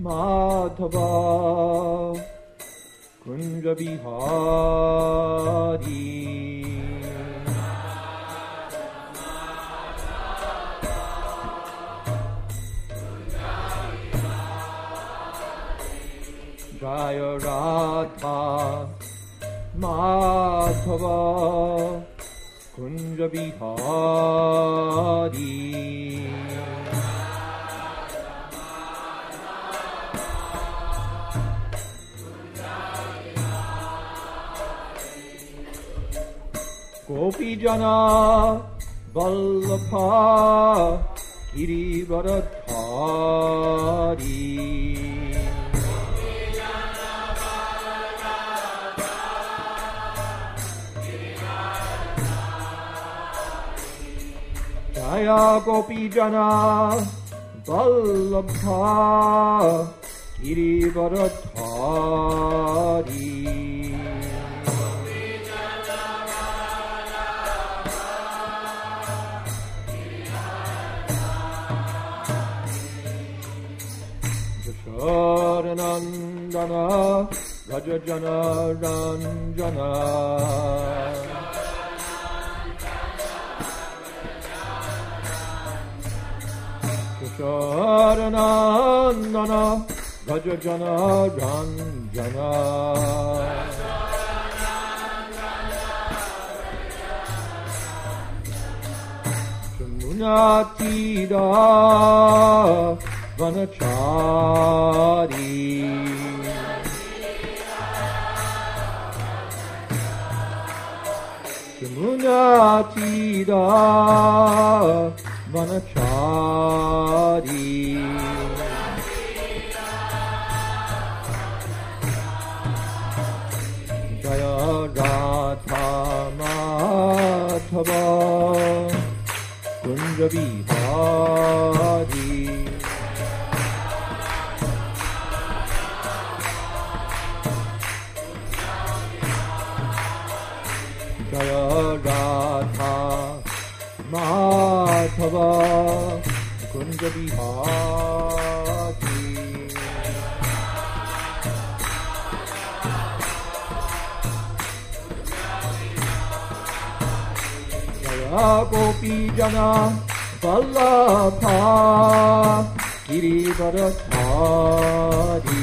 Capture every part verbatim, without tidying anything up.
Madhava Kunja Bihari Jaya Radha Madhava Kunja Bihari Gopi Jana Vallabha Girivardhari Jaya Gopi Jana Vallabha Girivardhari Nandana Rajajana Ranjana Nandana Rajajana Ranjana Munatira Vanachari Munatira Vanachari Jaya Radha Madhava Kunja Bihari Jaya Radha Madhava Kunja Bihari Jaya Gopi Jana Vallabha Girivardhari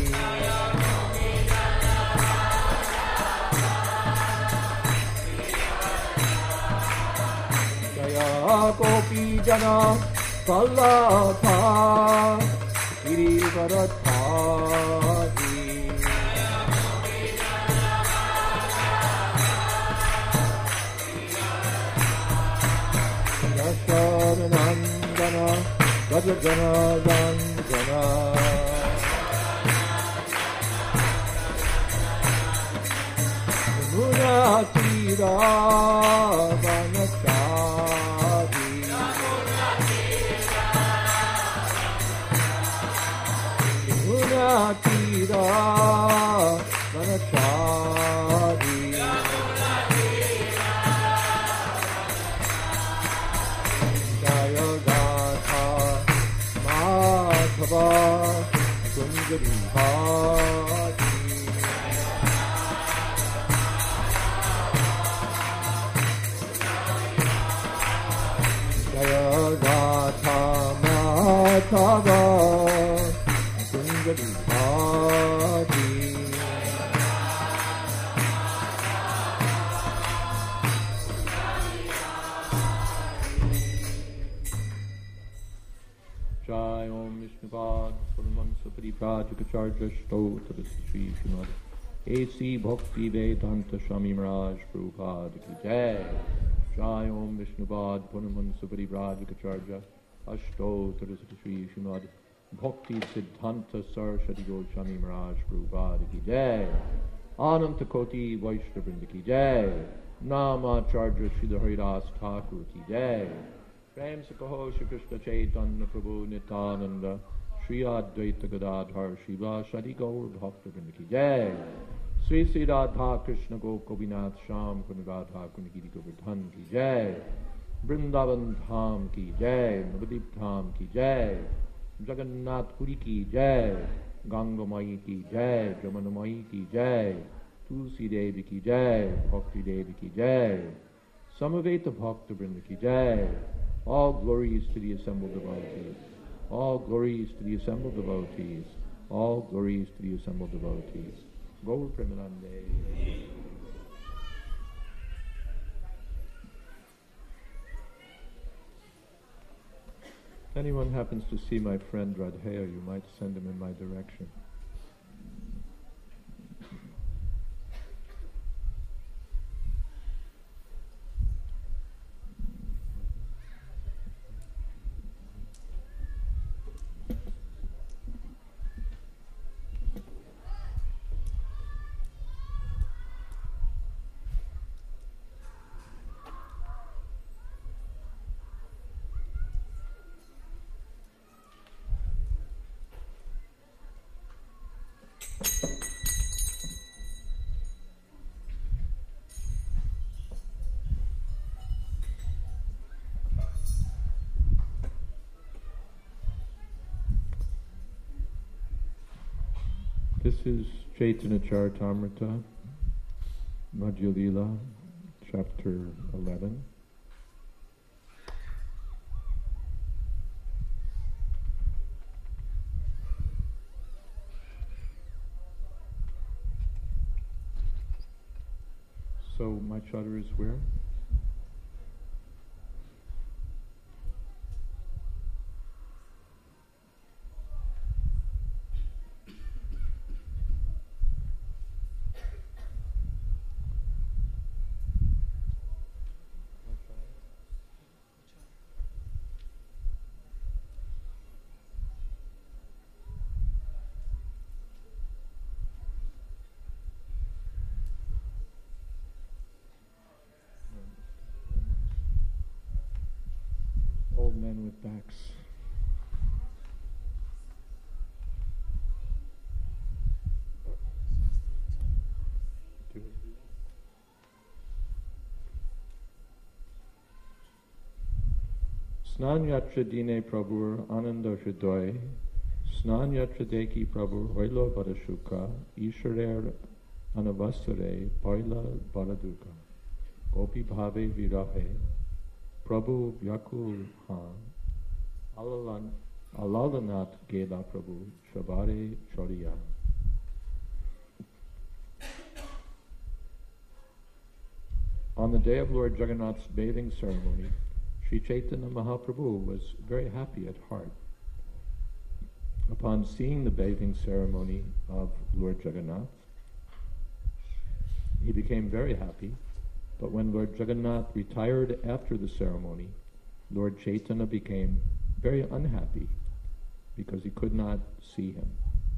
Gopi Jana Vallabha Girivardhari Yashodanandana Rajajana Ranjana Munatira Vanachari Munatira Vanachari Jaya Radha Madhava Kunja Bihari Jaya Radha Madhava Kunja Bihari Jai Om Vishnuvad Paramahansa Paripradikacharya Stotra Sri Srimad A C Bhakti Vedanta Swami Maharaj Prabhupada Ki Jai Jai Om Vishnuvad Paramahansa Paripradikacharya Ashtotra Sri Srimad Bhakti Siddhanta Saraswati Goswami Maharaj Prabhupada Ki Jai Ananta Koti Vaishnavrinda Ki Jai Namacharya Sridhar Haridas Thakur Ki Jai Prem se kaho Shri Krishna Chaitanya Prabhu Nityananda Shri Advaita Gadadhar Shiva Shadi Gaur Bhaktivinoda Ki Jai Sri Sri Radha Krishna Gopinath Sham Kuni Radha Kuni Giri Govardhan Ki Jai Vrindavan Dham Ki Jai Navadip Dham Ki Jai Jagannath Puri ki jai, Ganga Mai ki jai, Jamuna Mai ki jai, Tulsi Devi ki jai, Bhakti Devi ki jai, Samaveta Bhakta Vrinda ki jai. All glories to the assembled devotees. All glories to the assembled devotees. All glories to the assembled devotees. Gaur Premanande. If anyone happens to see my friend Radheya, you might send him in my direction. This is Chaitanya Charitamrita, Madhya Lila, chapter eleven. So my chatter is where? Old men with backs. Snan yatra dine prabhur ananda hridoy, snan yatra deki prabhur hoilo barashuka, isharer anavasare paila baraduka, gopi bhave virahe, Prabhu Vyakul Han, Alalan, Alalanat Gela Prabhu, Shabare Choriya. On the day of Lord Jagannath's bathing ceremony, Sri Chaitanya Mahaprabhu was very happy at heart. Upon seeing the bathing ceremony of Lord Jagannath, he became very happy. But when Lord Jagannath retired after the ceremony, Lord Chaitanya became very unhappy because he could not see him.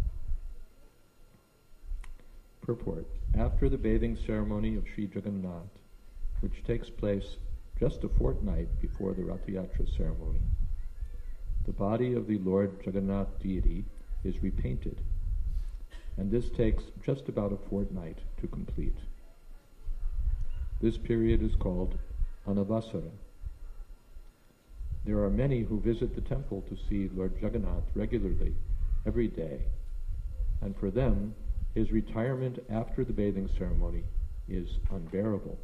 Purport. After the bathing ceremony of Sri Jagannath, which takes place just a fortnight before the Rath Yatra ceremony, the body of the Lord Jagannath deity is repainted, and this takes just about a fortnight to complete. This period is called Anavasara. There are many who visit the temple to see Lord Jagannath regularly, every day, and for them, his retirement after the bathing ceremony is unbearable.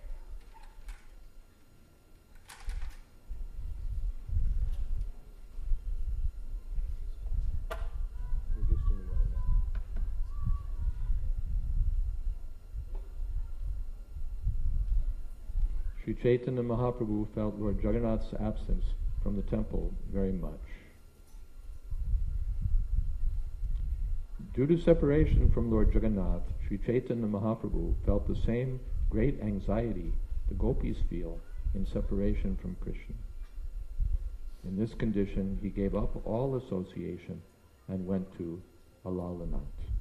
Sri Chaitanya Mahaprabhu felt Lord Jagannath's absence from the temple very much. Due to separation from Lord Jagannath, Sri Chaitanya Mahaprabhu felt the same great anxiety the gopis feel in separation from Krishna. In this condition, he gave up all association and went to Alalanat.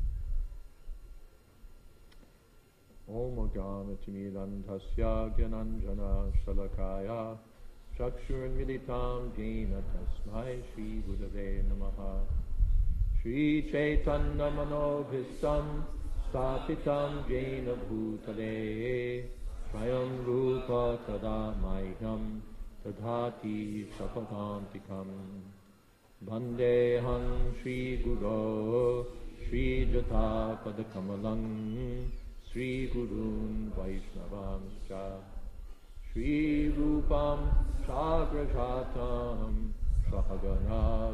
Om Gyanatimidantasya Gyananjana Shalakaya Chakshurmilitam Jena Tasmai Shri Gurave Namaha Shri Chaitanya Manobhistam Stapitam Jena Bhutale Swayam Rupa Tada Maiham Tadhati Shapadantikam. Vandeham Shri Guru Shri Jata Padakamalam Shri Gurun Vaishnavamscha Shri Rupam Sagrajatam Sahagana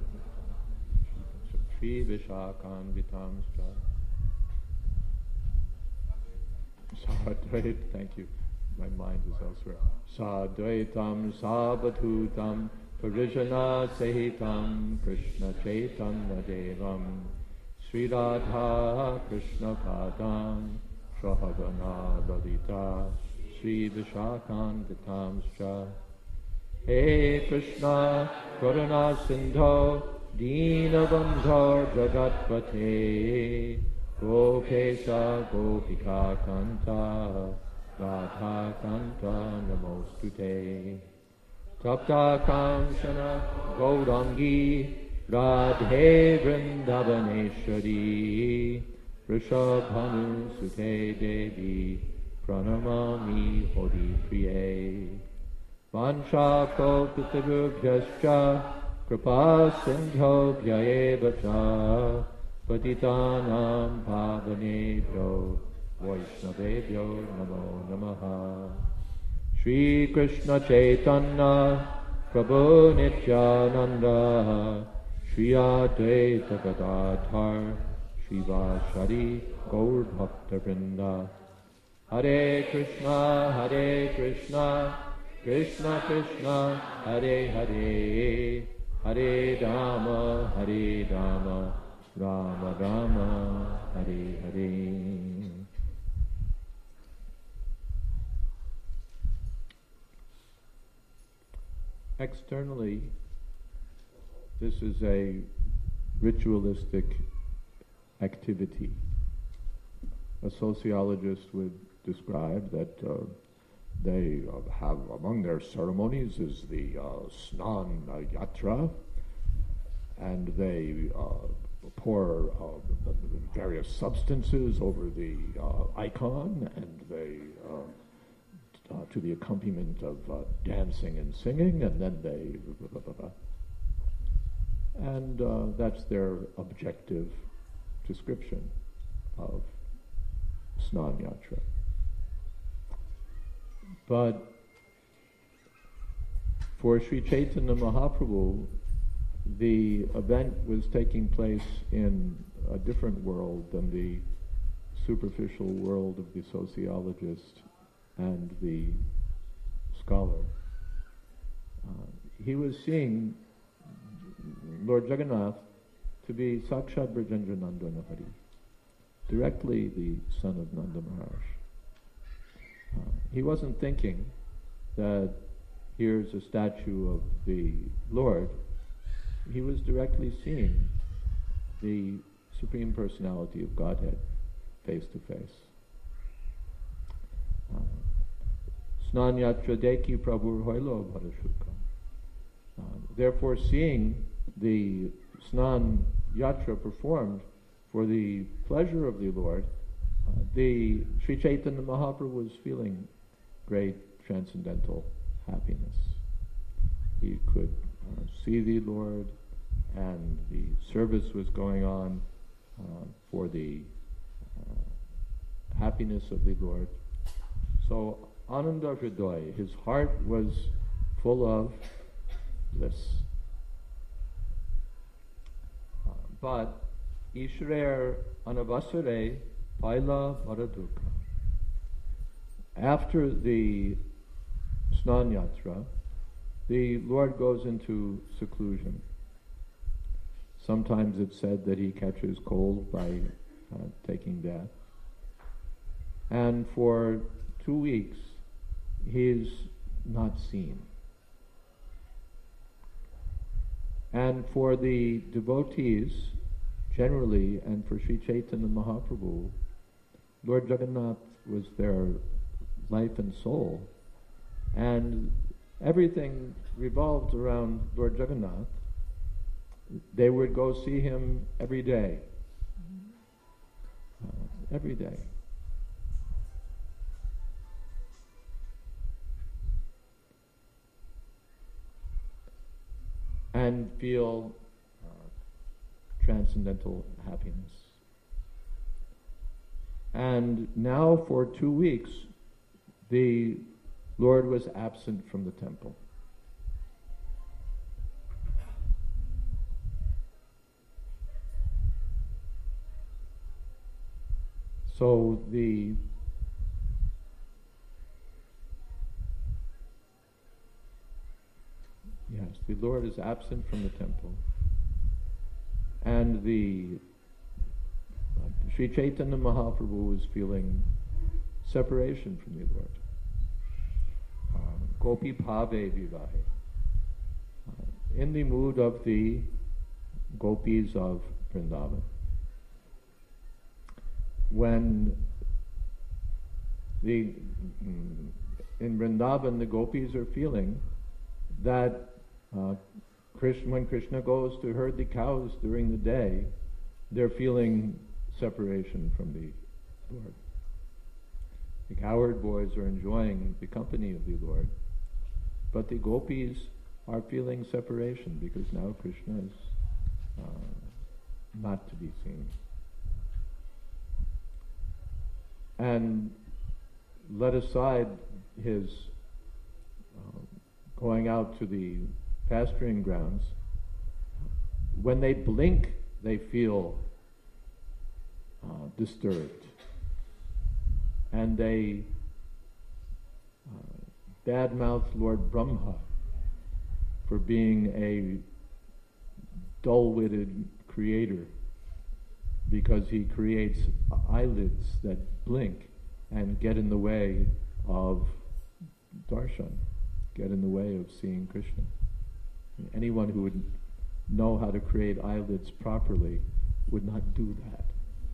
Shri Vishakam Vitamscha Sadvait, thank you. My mind is elsewhere. Sadvaitam Sabatutam Parijana Sahitam Krishna Chaitanya Devam Sri Radha Krishna Padam Sahagana Lalita Sri Vishakam Vitamscha He Krishna Karuna Sindho Dina Bandho Jagatpate Gopesha Gopika Kanta Radha Kanta Namostute Tapta Kamshana Gaurangi Radhe Vrindavaneshwari Rishabhanu Sute Devi Pranamami Hori Priye Vansha Kalpitarubhyascha Kripa Sindho Bhyaeva Cha Patitanam Pavanebhyo Vaishnavebhyo Namo Namaha Shri Krishna Chaitanya Prabhu Nityananda Shri Advaita Gadadhar Shivashari Gaur Bhakta Vrinda Hare Krishna Hare Krishna Krishna Krishna Hare Hare Hare Rama Hare Rama Rama Rama Hare Hare. Externally, this is a ritualistic activity. A sociologist would describe that uh, they uh, have among their ceremonies is the uh, Snan Yatra, and they uh, pour uh, various substances over the uh, icon, and they uh, Uh, to the accompaniment of uh, dancing and singing, and then they... Blah, blah, blah. And uh, that's their objective description of Snan Yatra. But for Sri Chaitanya Mahaprabhu, the event was taking place in a different world than the superficial world of the sociologist and the scholar. Uh, he was seeing Lord Jagannath to be Sakshat Brajendra Nandana Hari, directly the son of Nanda Maharaj. Uh, he wasn't thinking that here's a statue of the Lord. He was directly seeing the Supreme Personality of Godhead face to face. Snan Yatra Deki Prabhur Hoilo Bharashuka. Therefore, seeing the Snan Yatra performed for the pleasure of the Lord, uh, the Sri Chaitanya Mahaprabhu was feeling great transcendental happiness. He could uh, see the Lord, and the service was going on uh, for the uh, happiness of the Lord. So Ananda Hridoy, his heart was full of bliss. Uh, but Ishrer Anavasare Paila Bharaduka. After the Snan Yatra, the Lord goes into seclusion. Sometimes it's said that he catches cold by uh, taking bath. And for two weeks, he is not seen. And for the devotees, generally, and for Sri Chaitanya Mahaprabhu, Lord Jagannath was their life and soul. And everything revolved around Lord Jagannath. They would go see him every day. Uh, every day. and feel uh, transcendental happiness. And now for two weeks, the Lord was absent from the temple. So the yes, the Lord is absent from the temple, and the uh, Sri Chaitanya Mahaprabhu was feeling separation from the Lord. Um, Gopi Bhave Vivahe. Uh, in the mood of the gopis of Vrindavan. When the in Vrindavan the gopis are feeling that uh, Krishna, when Krishna goes to herd the cows during the day, they're feeling separation from the Lord. The cowherd boys are enjoying the company of the Lord, but the gopis are feeling separation because now Krishna is uh, not to be seen. And let aside his uh, going out to the pasturing grounds, when they blink, they feel uh, disturbed. And they uh, badmouth Lord Brahma for being a dull-witted creator, because he creates eyelids that blink and get in the way of darshan, get in the way of seeing Krishna. Anyone who would know how to create eyelids properly would not do that.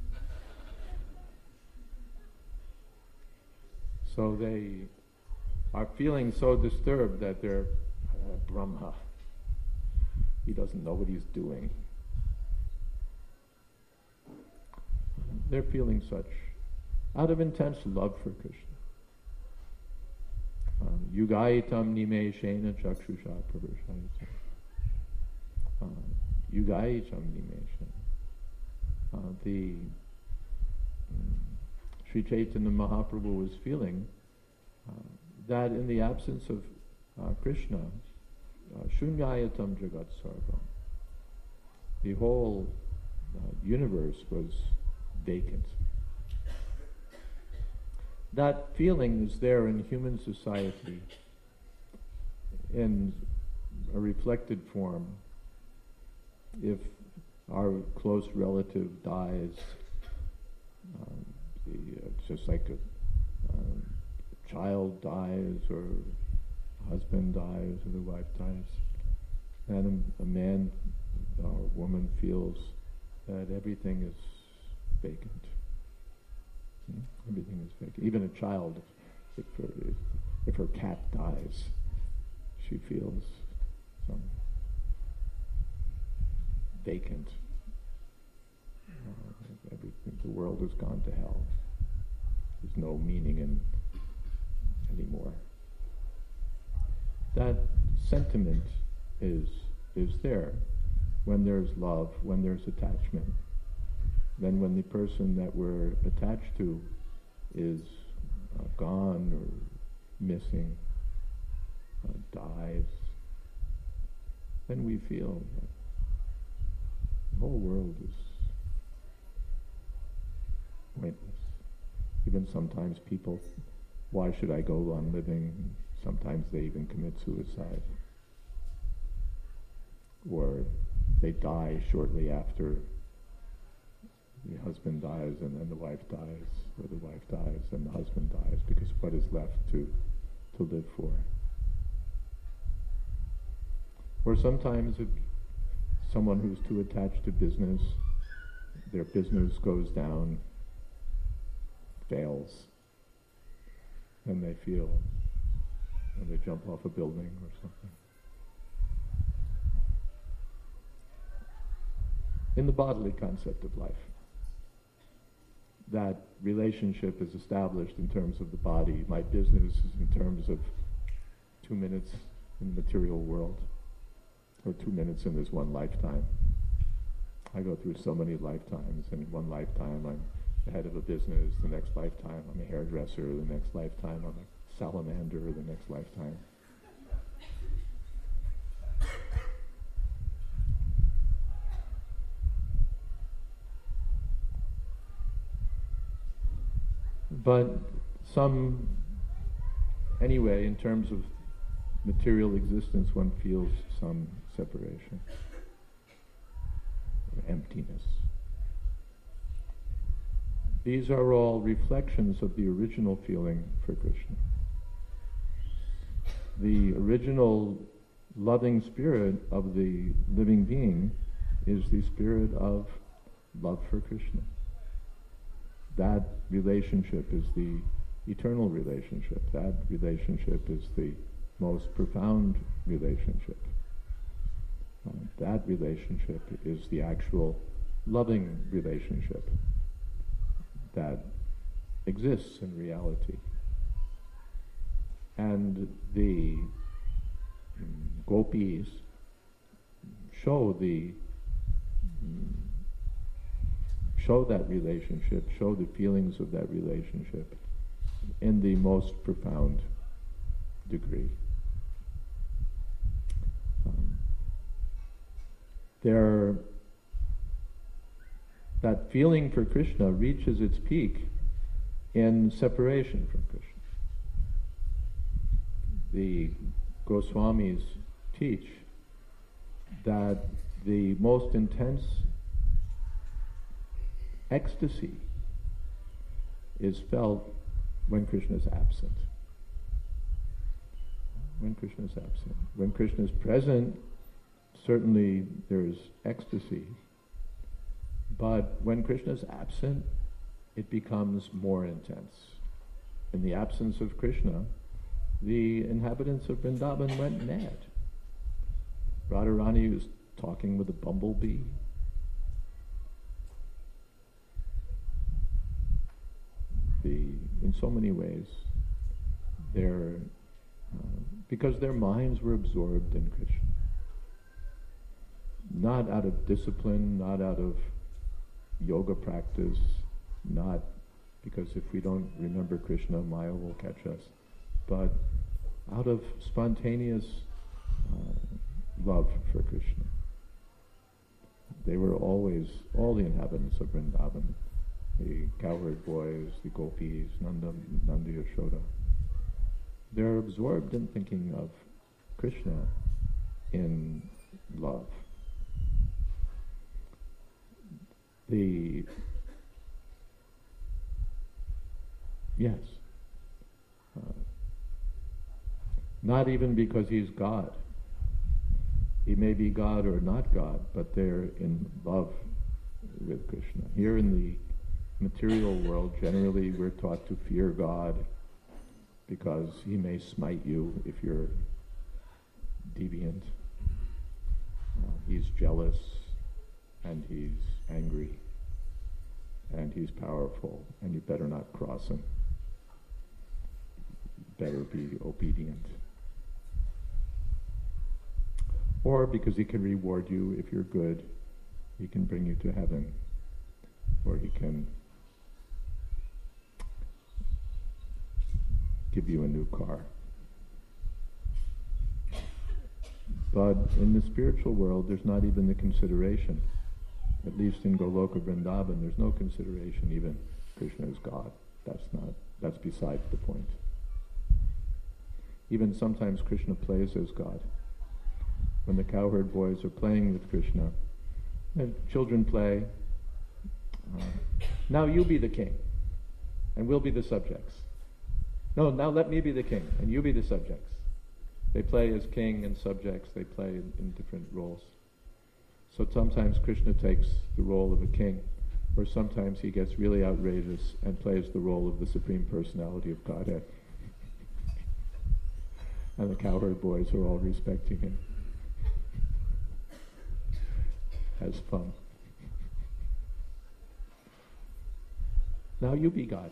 So they are feeling so disturbed that they're uh, Brahma. He doesn't know what he's doing. They're feeling such, out of intense love for Krishna. Yugaitam nimeshena chakshusha pravarshayata. Yugaitam nimeshena. The um, Sri Chaitanya Mahaprabhu was feeling uh, that in the absence of uh, Krishna, uh, shunyayatam jagat sarvam, the whole uh, universe was vacant. That feeling is there in human society in a reflected form. If our close relative dies, um, the, uh, it's just like a um, child dies, or a husband dies, or the wife dies, and a, a man or a woman feels that everything is vacant. Hmm? Everything is vacant. Even a child, if her, if, if her cat dies, she feels some vacant. Uh, everything, the world has gone to hell. There's no meaning in anymore. That sentiment is is there when there's love, when there's attachment. Then when the person that we're attached to is uh, gone or missing, uh, dies, then we feel that the whole world is pointless. Even sometimes people, why should I go on living? Sometimes they even commit suicide. Or they die shortly after the husband dies, and then the wife dies, or the wife dies and the husband dies, because what is left to to live for? Or sometimes if someone who's too attached to business, their business goes down, fails, and they feel, and they jump off a building or something. In the bodily concept of life, that relationship is established in terms of the body. My business is in terms of two minutes in the material world. or two minutes in this one lifetime. I go through so many lifetimes. In one lifetime I'm the head of a business, the next lifetime I'm a hairdresser, the next lifetime I'm a salamander, the next lifetime. But some, anyway, in terms of material existence, one feels some separation, or emptiness. These are all reflections of the original feeling for Krishna. The original loving spirit of the living being is the spirit of love for Krishna. That relationship is the eternal relationship. That relationship is the most profound relationship. Uh, that relationship is the actual loving relationship that exists in reality. And the um, gopis show the um, show that relationship, show the feelings of that relationship in the most profound degree. Um, there, that feeling for Krishna reaches its peak in separation from Krishna. The Goswamis teach that the most intense ecstasy is felt when Krishna is absent. When Krishna is absent. When Krishna is present, certainly there is ecstasy. But when Krishna is absent, it becomes more intense. In the absence of Krishna, the inhabitants of Vrindavan went mad. Radharani was talking with a bumblebee. The, in so many ways, they're, uh, because their minds were absorbed in Krishna. Not out of discipline, not out of yoga practice, not because if we don't remember Krishna, Maya will catch us, but out of spontaneous uh, love for Krishna. They were always, all the inhabitants of Vrindavan, the cowherd boys, the gopis, Nanda, Nanda Yashoda, they're absorbed in thinking of Krishna in love. The yes, uh, not even because he's God. He may be God or not God, but they're in love with Krishna. Here in the material world, generally we're taught to fear God because he may smite you if you're deviant. Uh, he's jealous and he's angry and he's powerful and you better not cross him. Better be obedient. Or because he can reward you if you're good, he can bring you to heaven, or he can give you a new car. But in the spiritual world, there's not even the consideration. At least in Goloka Vrindavan, there's no consideration even Krishna is God. That's not, that's besides the point. Even sometimes Krishna plays as God. When the cowherd boys are playing with Krishna, and children play, uh, now you be the king, and we'll be the subjects. No, now let me be the king, and you be the subjects. They play as king and subjects, they play in, in different roles. So sometimes Krishna takes the role of a king, or sometimes he gets really outrageous and plays the role of the Supreme Personality of Godhead. And the cowherd boys are all respecting him. Has fun. Now you be God.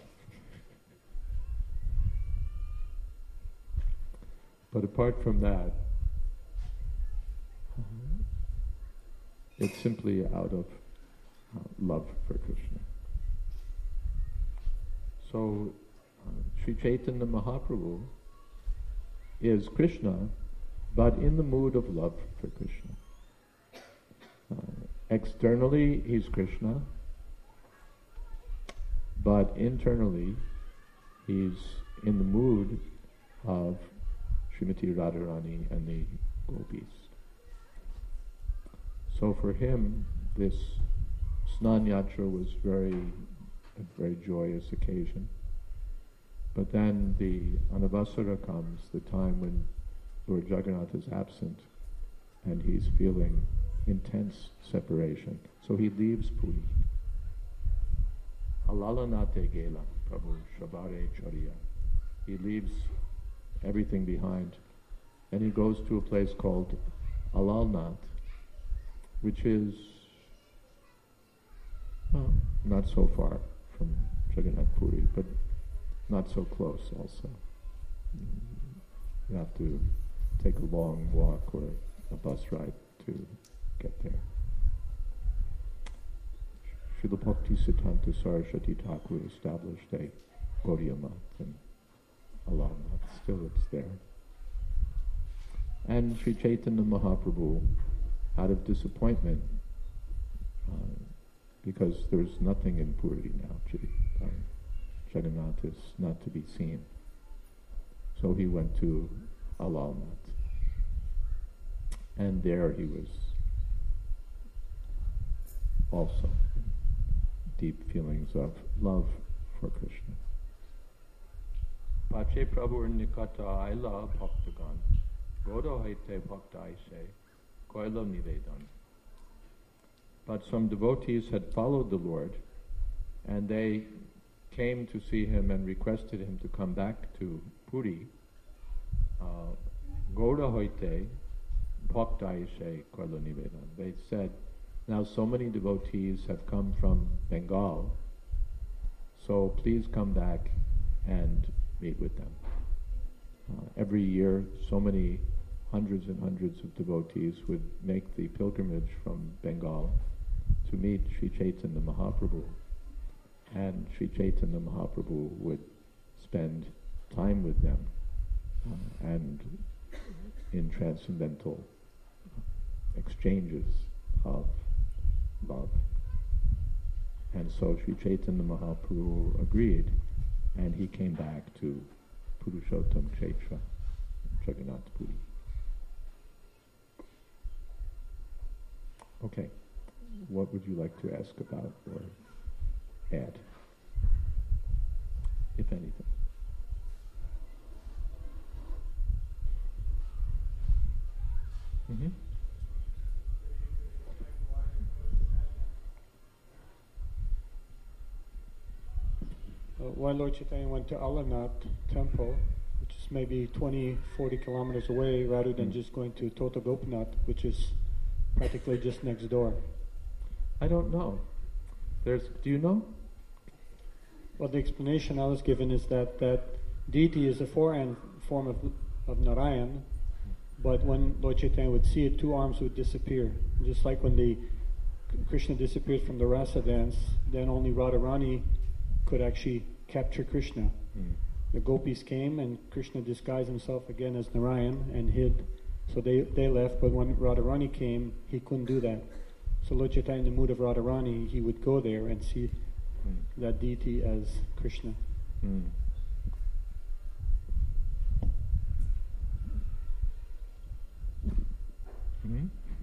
But apart from that, It's simply out of uh, love for Krishna. So, uh, Sri Chaitanya Mahaprabhu is Krishna, but in the mood of love for Krishna. Uh, externally, he's Krishna, but internally, he's in the mood of Srimati Radharani and the gopis. So for him, this Snan Yatra was very, a very joyous occasion. But then the Anavasara comes, the time when Lord Jagannath is absent, and he's feeling intense separation. So he leaves Puri. Alalanate Gela, Prabhu Shabare Chariya. He leaves everything behind, and he goes to a place called Alalnath, which is well, not so far from Jagannath Puri, but not so close also. You have to take a long walk or a bus ride to get there. Srila Bhakti Siddhanta Saraswati Thakur established a Gaudiya Math in Alalnath. Still it's there. And Sri Chaitanya Mahaprabhu, out of disappointment, uh, because there's nothing in Puri now, uh, Jagannath is not to be seen. So he went to Alalnath. And there he was also deep feelings of love for Krishna. Pache Prabhu Nikata Aila Bhaktagan Godo Haite Bhakta Aise Koilo Nivedan. But some devotees had followed the Lord, and they came to see him and requested him to come back to Puri. Goda Hoite Bhakta Aise Koilo Nivedan. They said, now so many devotees have come from Bengal, so please come back and meet with them. Uh, every year, so many hundreds and hundreds of devotees would make the pilgrimage from Bengal to meet Sri Chaitanya Mahaprabhu. And Sri Chaitanya Mahaprabhu would spend time with them uh, and in transcendental exchanges of love. And so Sri Chaitanya Mahaprabhu agreed, and he came back to Purushottam Kshetra, Jagannath Puri. Okay, what would you like to ask about or add, if anything? Mm-hmm. Uh, while Lord Chaitanya went to Alalnath temple, which is maybe twenty, forty kilometers away, rather than mm. just going to Tota Gopinath, which is practically just next door. I don't know. There's, do you know? Well, the explanation I was given is that that deity is a forehand form of, of Narayan, but when Lord Chaitanya would see it, two arms would disappear. Just like when the Krishna disappeared from the Rasa dance, then only Radharani could actually capture Krishna. Mm. The gopis came and Krishna disguised himself again as Narayan and hid. So they, they left, but when Radharani came, he couldn't do that. So Lord Chaitanya, in the mood of Radharani, he would go there and see mm. that deity as Krishna. Mm. Mm-hmm.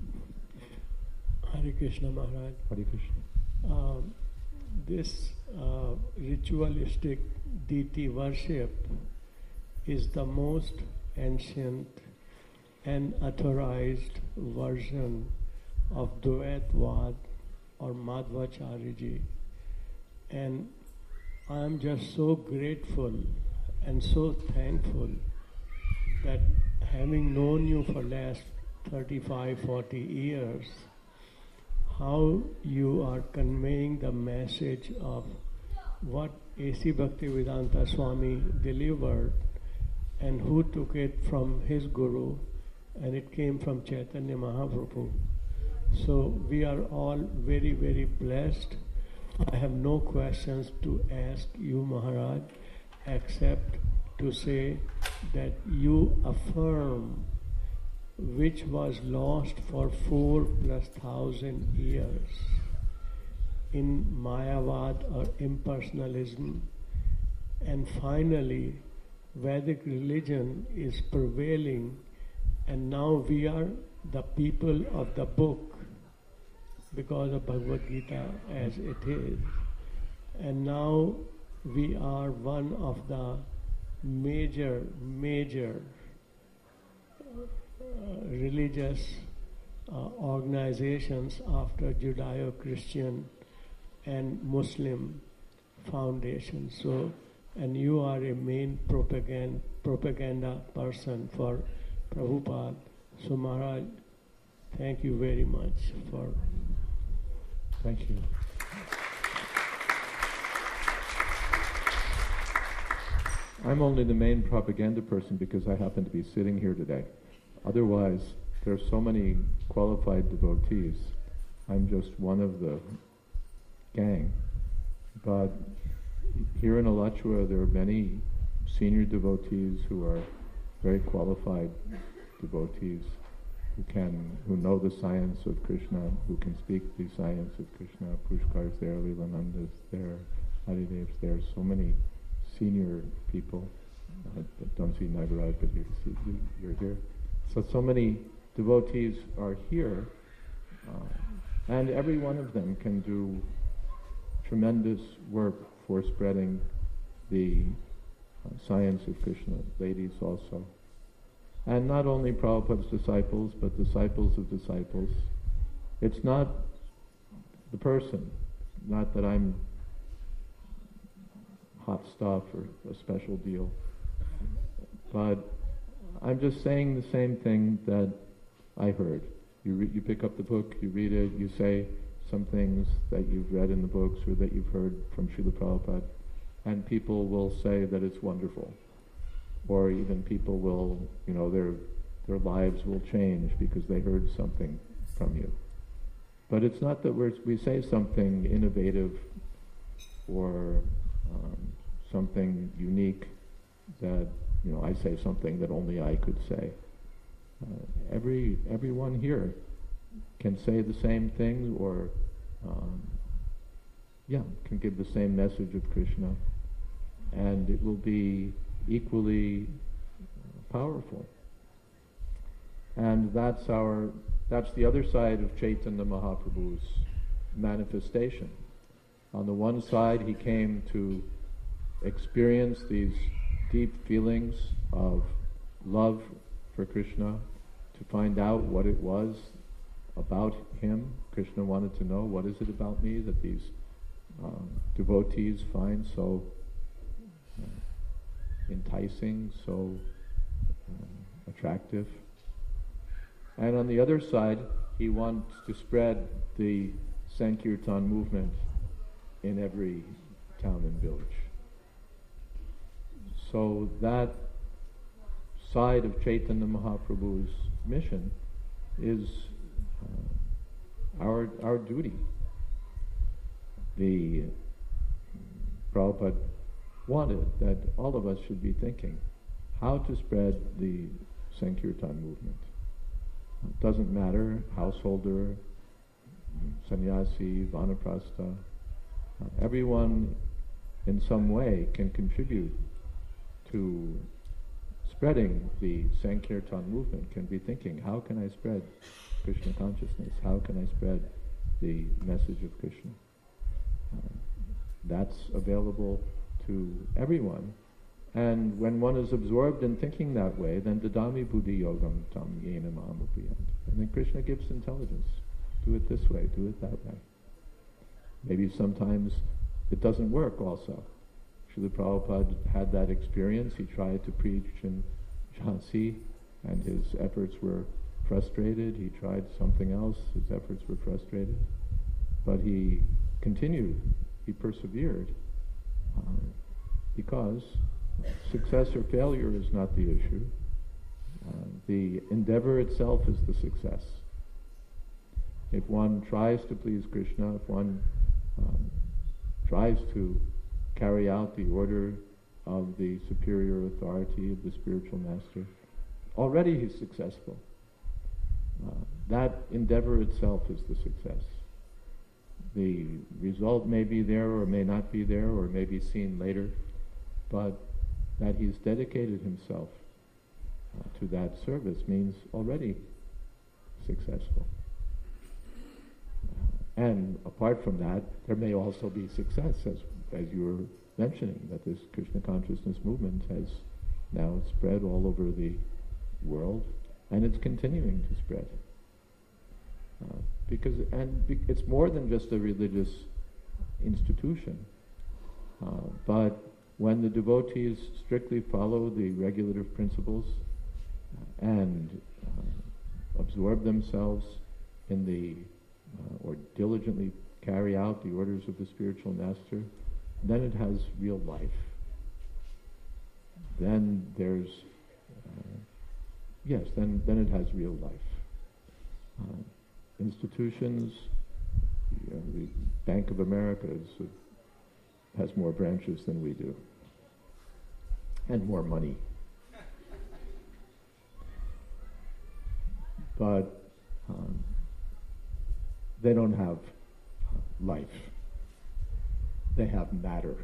Hare Krishna Maharaj. Hare Krishna. Um, this uh, ritualistic deity worship is the most ancient and authorized version of Dvaitvad or Madhvacharya. And I am just so grateful and so thankful that having known you for last thirty-five, forty years, how you are conveying the message of what A C Bhaktivedanta Swami delivered and who took it from his guru, and it came from Chaitanya Mahaprabhu. So we are all very, very blessed. I have no questions to ask you, Maharaj, except to say that you affirm which was lost for four plus thousand years in Mayavad or impersonalism, and finally Vedic religion is prevailing, and now we are the people of the book because of Bhagavad Gita as it is, and now we are one of the major, major uh, religious uh, organizations after Judeo-Christian and Muslim foundation. So, and you are a main propaganda propaganda person for Prabhupada. So Maharaj, thank you very much for. Thank you. I'm only the main propaganda person because I happen to be sitting here today. Otherwise, there are so many qualified devotees. I'm just one of the gang. But here in Alachua, there are many senior devotees who are very qualified devotees who can, who know the science of Krishna, who can speak the science of Krishna. Pushkar's there, Leelananda's there, Hadidev's there. So many senior people. I don't see Nagaraj, but you see, you're here. So, so many devotees are here, uh, and every one of them can do tremendous work for spreading the uh, science of Krishna. Ladies also. And not only Prabhupada's disciples, but disciples of disciples. It's not the person, not that I'm hot stuff or a special deal, but I'm just saying the same thing that I heard. You re- you pick up the book, you read it, you say some things that you've read in the books or that you've heard from Srila Prabhupada, and people will say that it's wonderful. Or even people will, you know, their their lives will change because they heard something from you. But it's not that we're, we say something innovative or um, something unique that, you know, I say something that only I could say. Uh, every everyone here can say the same thing, or um, yeah, can give the same message of Krishna, and it will be equally powerful. And that's our that's the other side of Chaitanya Mahaprabhu's manifestation. On the one side, he came to experience these deep feelings of love for Krishna, to find out what it was about him. Krishna wanted to know, what is it about me that these um, devotees find so uh, enticing, so uh, attractive. And on the other side, he wants to spread the Sankirtan movement in every town and village. So that side of Chaitanya Mahaprabhu's mission is uh, our our duty. The Prabhupada wanted that all of us should be thinking how to spread the Sankirtan movement. It doesn't matter, householder, sannyasi, vanaprastha, uh, everyone in some way can contribute to spreading the Sankirtan movement, can be thinking, how can I spread Krishna consciousness? How can I spread the message of Krishna? Uh, that's available to everyone. And when one is absorbed in thinking that way, then dadami buddhi yogam tam yena mahamupiyant. And then Krishna gives intelligence. Do it this way, do it that way. Maybe sometimes it doesn't work also. Srila Prabhupada had that experience. He tried to preach in Jhansi, and his efforts were frustrated. He tried something else, his efforts were frustrated. But he continued, he persevered, uh, because success or failure is not the issue. Uh, the endeavor itself is the success. if one tries to please Krishna, if one um, tries to carry out the order of the superior authority of the spiritual master, already he's successful. Uh, that endeavor itself is the success. The result may be there or may not be there or may be seen later, but that he's dedicated himself uh, to that service means already successful. Uh, and apart from that, there may also be success, as, as you were mentioning, that this Krishna consciousness movement has now spread all over the world, and it's continuing to spread. Uh, because and be, it's more than just a religious institution, uh, but when the devotees strictly follow the regulative principles uh, and uh, absorb themselves in the uh, or diligently carry out the orders of the spiritual master, then it has real life. Then there's uh, yes, then then it has real life. Uh, institutions, you know, the Bank of America is, uh, has more branches than we do, and more money. But um, they don't have uh, life. They have matter.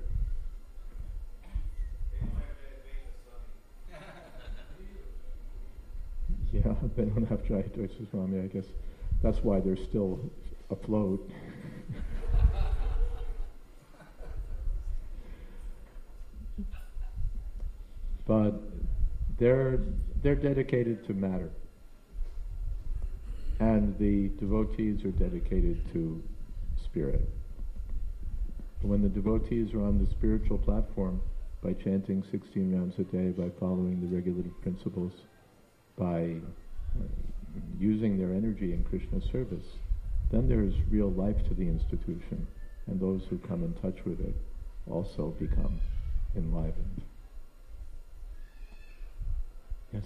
Yeah, they don't have Jai Doshi Swami, I guess. That's why they're still afloat. But they're they're dedicated to matter. And the devotees are dedicated to spirit. When the devotees are on the spiritual platform, by chanting sixteen rounds a day, by following the regulative principles, by uh, using their energy in Krishna's service, then there is real life to the institution, and those who come in touch with it also become enlivened. Yes?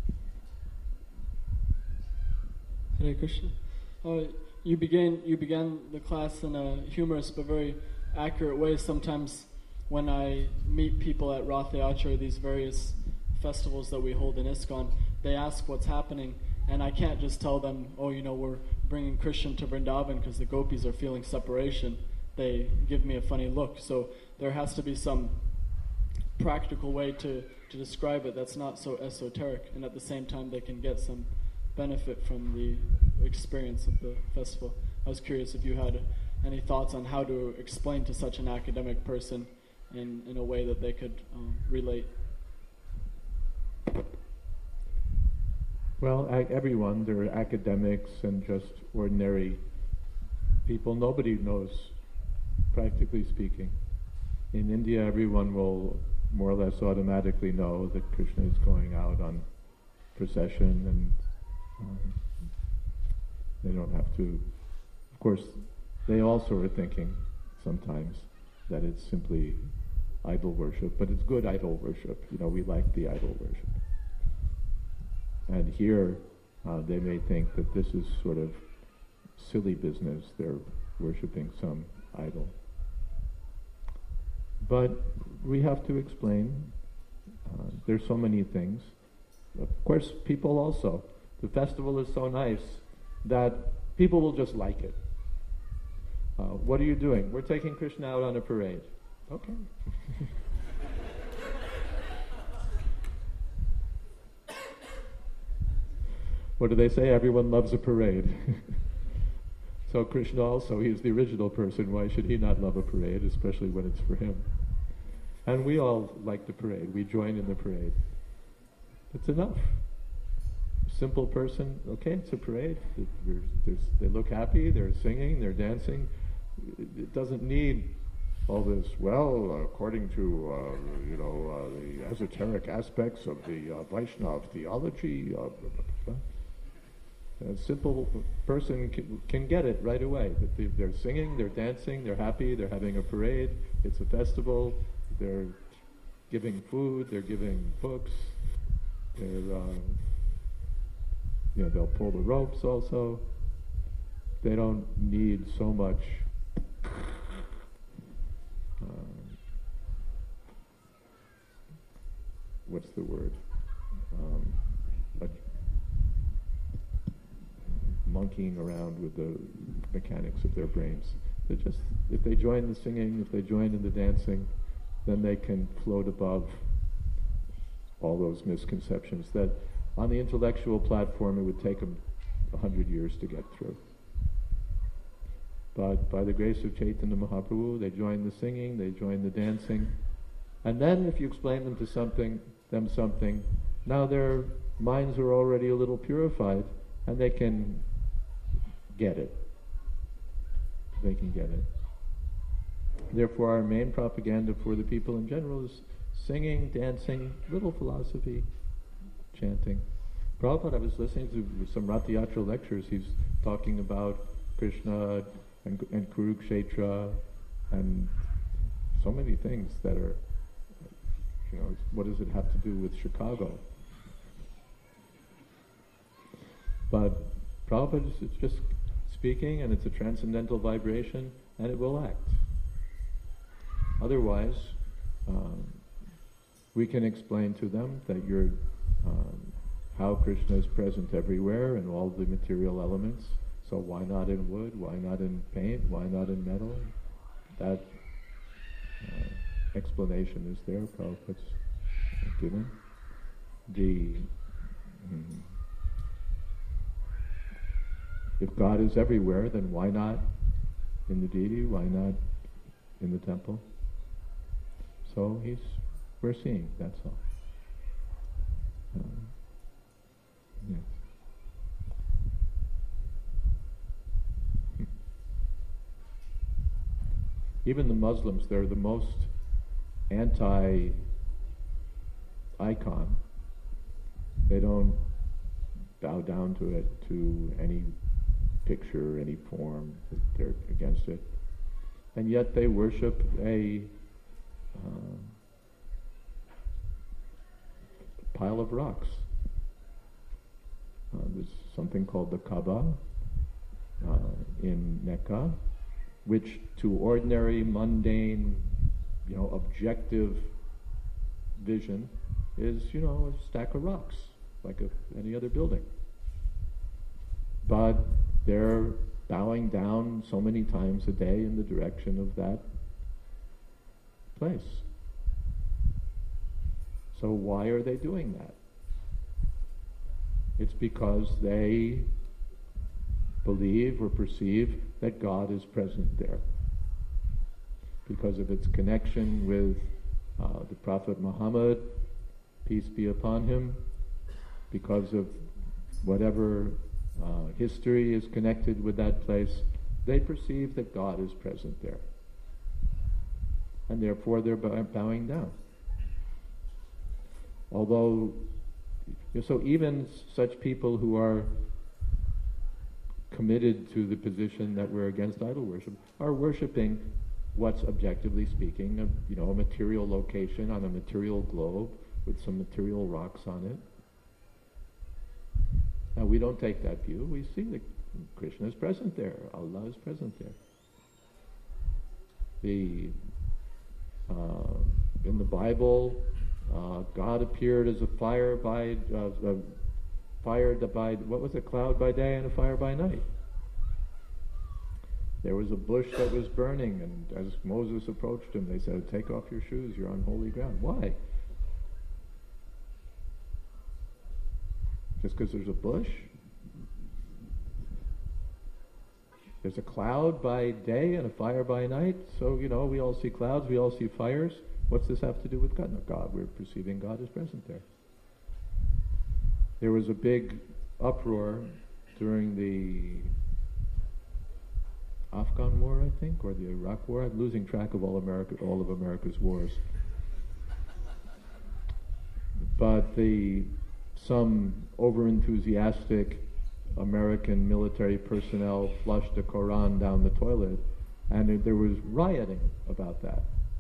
Hare Krishna. Uh, you began you began the class in a humorous but very accurate way. Sometimes when I meet people at Rath Yatra, these various festivals that we hold in ISKCON, they ask what's happening, and I can't just tell them, oh, you know, we're bringing Krishna to Vrindavan because the gopis are feeling separation. They give me a funny look. So there has to be some practical way to, to describe it that's not so esoteric, and at the same time they can get some benefit from the experience of the festival. I was curious if you had any thoughts on how to explain to such an academic person in, in a way that they could um, relate. Well, a- everyone, there are academics and just ordinary people. Nobody knows, practically speaking. In India, everyone will more or less automatically know that Krishna is going out on procession, and um, they don't have to. Of course, they also are thinking sometimes that it's simply idol worship, but it's good idol worship. You know, we like the idol worship. And here, uh, they may think that this is sort of silly business. They're worshipping some idol. But we have to explain. Uh, there's so many things. Of course, people also. The festival is so nice that people will just like it. Uh, what are you doing? We're taking Krishna out on a parade. Okay. What do they say? Everyone loves a parade. So Krishna also, he's the original person. Why should he not love a parade, especially when it's for him? And we all like the parade. We join in the parade. It's enough. Simple person, okay, it's a parade. There's, there's, they look happy, they're singing, they're dancing. It doesn't need all this, well, according to, uh, you know, uh, the esoteric aspects of the uh, Vaishnava theology. Uh, blah, blah, blah. A simple person can, can get it right away. That they, they're singing, they're dancing, they're happy, they're having a parade, it's a festival, they're giving food, they're giving books, they're, uh, you know, they'll pull the ropes also. they don't need so much um, what's the word? Um, like monkeying around with the mechanics of their brains. They just, if they join the singing, if they join in the dancing, then they can float above all those misconceptions that on the intellectual platform it would take them a hundred years to get through. But by the grace of Chaitanya Mahaprabhu, they join the singing, they join the dancing, and then if you explain them to something, them something, now their minds are already a little purified, and they can get it. They can get it. Therefore, our main propaganda for the people in general is singing, dancing, little philosophy, chanting. Prabhupada, I was listening to some Ratha Yatra lectures. He's talking about Krishna and, and Kurukshetra and so many things that are, you know, what does it have to do with Chicago? But Prabhupada is just speaking, and it's a transcendental vibration, and it will act. Otherwise, um, we can explain to them that you're, um, how Krishna is present everywhere in all the material elements. So why not in wood? Why not in paint? Why not in metal? That uh, explanation is there. Prabhupada's given. The mm, if God is everywhere, then why not in the deity? Why not in the temple? So he's, we're seeing, that's all. Um, yes. Even the Muslims, they're the most anti-icon. They don't bow down to it, to any picture, any form. They're against it. And yet they worship a uh, pile of rocks. Uh, there's something called the Kaaba uh, in Mecca, which to ordinary, mundane, you know, objective vision is, you know, a stack of rocks, like a, any other building. But they're bowing down so many times a day in the direction of that place. So why are they doing that? It's because they believe or perceive that God is present there. Because of its connection with uh, the Prophet Muhammad, peace be upon him, because of whatever uh, history is connected with that place, they perceive that God is present there. And therefore they're bowing down. Although, so even such people who are committed to the position that we're against idol worship are worshipping what's objectively speaking, a, you know, a material location on a material globe with some material rocks on it. Now we don't take that view. We see that Krishna is present there. Allah is present there. The uh, in the Bible, uh, God appeared as a fire by uh, a fire by what was it? Cloud by day and a fire by night. There was a bush that was burning, and as Moses approached him, they said, "Take off your shoes. You're on holy ground." Why? Just because there's a bush? There's a cloud by day and a fire by night, so, you know, we all see clouds, we all see fires. What's this have to do with God? No, God, we're perceiving God is present there. There was a big uproar during the Afghan War, I think, or the Iraq War. I'm losing track of all America, all of America's wars. But the some over-enthusiastic American military personnel flushed the Quran down the toilet, and there was rioting about that.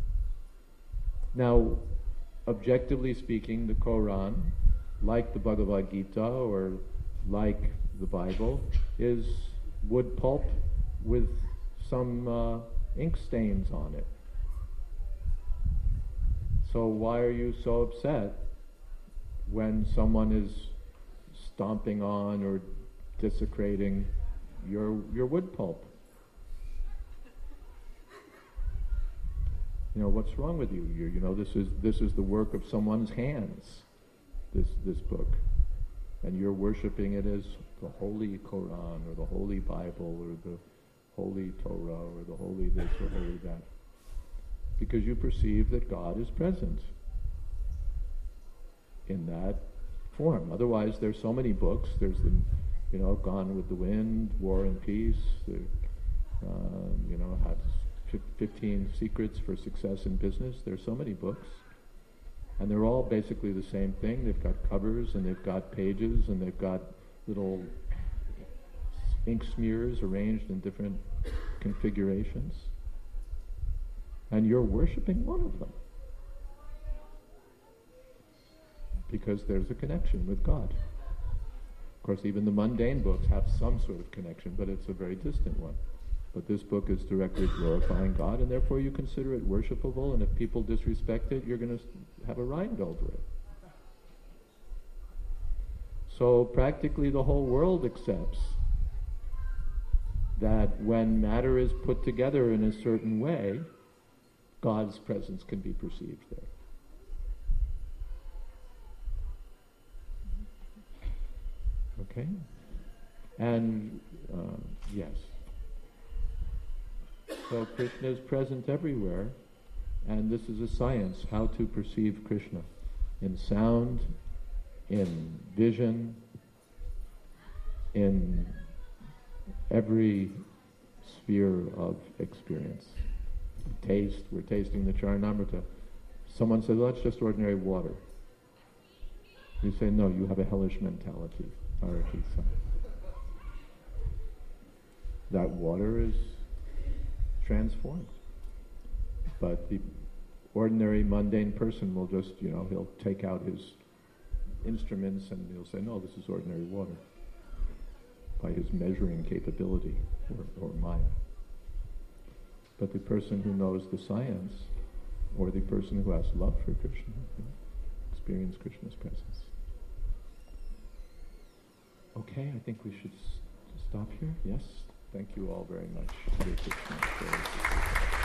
Now, objectively speaking, the Quran, like the Bhagavad Gita or like the Bible, is wood pulp with some uh, ink stains on it. So why are you so upset when someone is stomping on or desecrating your your wood pulp? You know, what's wrong with you? You, you know, this is this is the work of someone's hands, this this book. And you're worshiping it as the Holy Quran or the Holy Bible or the Holy Torah or the Holy this or Holy that. Because you perceive that God is present in that form. Otherwise, there's so many books. There's the, you know, Gone with the Wind, War and Peace, the, um, you know, how fifteen Secrets for Success in Business. There's so many books. And they're all basically the same thing. They've got covers and they've got pages and they've got little ink smears arranged in different configurations. And you're worshiping one of them. Because there's a connection with God. Of course, even the mundane books have some sort of connection, but it's a very distant one. But this book is directly glorifying God, and therefore you consider it worshipable, and if people disrespect it, you're going to have a riot over it. So practically the whole world accepts that when matter is put together in a certain way, God's presence can be perceived there. Okay? And, uh, yes. So Krishna is present everywhere, and this is a science, how to perceive Krishna. In sound, in vision, in every sphere of experience. Taste, we're tasting the Charanamrita. Someone says, well, that's just ordinary water. You say, no, you have a hellish mentality. Arakisa. That water is transformed. But the ordinary mundane person will just, you know, he'll take out his instruments and he'll say, no, this is ordinary water, by his measuring capability, or, or Maya. But the person who knows the science, or the person who has love for Krishna, you know, experience Krishna's presence. Okay, I think we should s- stop here. Yes? Thank you all very much. Hare Krishna.